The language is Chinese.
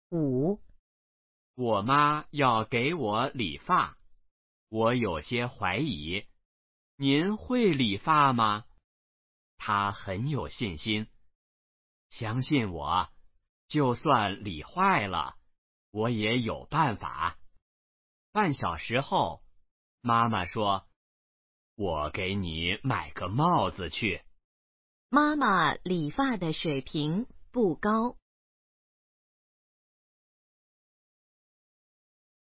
5. 我妈要给我理发，我有些怀疑，您会理发吗？她很有信心，相信我，就算理坏了，我也有办法。半小时后，妈妈说，我给你买个帽子去。 妈妈理发的水平不高。